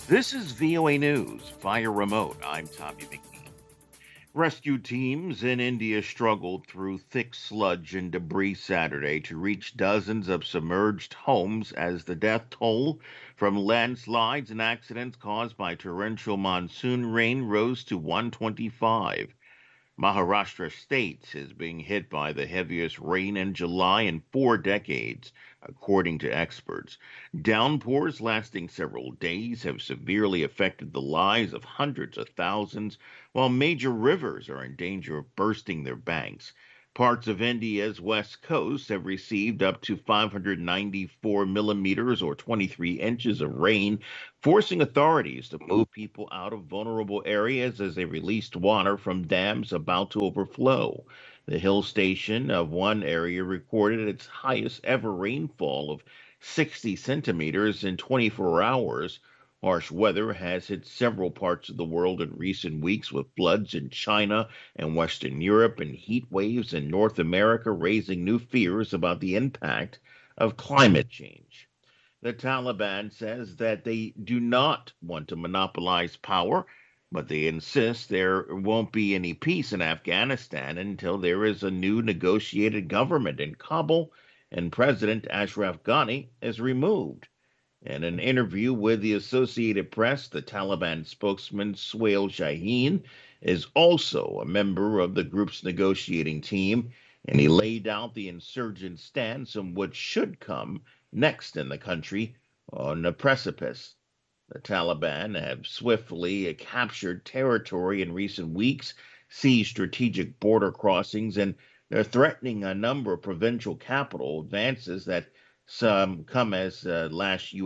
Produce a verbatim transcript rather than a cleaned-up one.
This is V O A News via remote. I'm Tommy McNeil. Rescue teams in India struggled through thick sludge and debris Saturday to reach dozens of submerged homes as the death toll from landslides and accidents caused by torrential monsoon rain rose to one hundred twenty-five. Maharashtra state is being hit by the heaviest rain in July in four decades, according to experts. Downpours lasting several days have severely affected the lives of hundreds of thousands, while major rivers are in danger of bursting their banks. Parts of India's west coast have received up to five hundred ninety-four millimeters or twenty-three inches of rain, forcing authorities to move people out of vulnerable areas as they released water from dams about to overflow. The hill station of one area recorded its highest ever rainfall of sixty centimeters in twenty-four hours. Harsh weather has hit several parts of the world in recent weeks, with floods in China and Western Europe and heat waves in North America raising new fears about the impact of climate change. The Taliban says that they do not want to monopolize power, but they insist there won't be any peace in Afghanistan until there is a new negotiated government in Kabul and President Ashraf Ghani is removed. In an interview with the Associated Press, the Taliban spokesman Swail Shaheen is also a member of the group's negotiating team, and he laid out the insurgent stance on what should come next in the country on the precipice. The Taliban have swiftly captured territory in recent weeks, seized strategic border crossings, and they're threatening a number of provincial capital advances that some come as uh, last